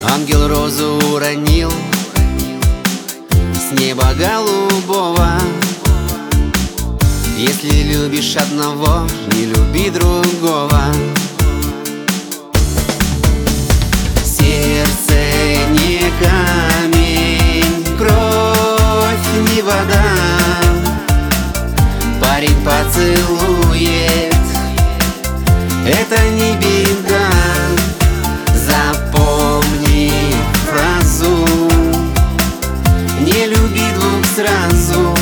Ангел розу уронил с неба голубого. Если любишь одного, не люби другого. Сердце не камень, кровь не вода. Парень поцелует, это не беда. Запомни фразу: не люби двух сразу.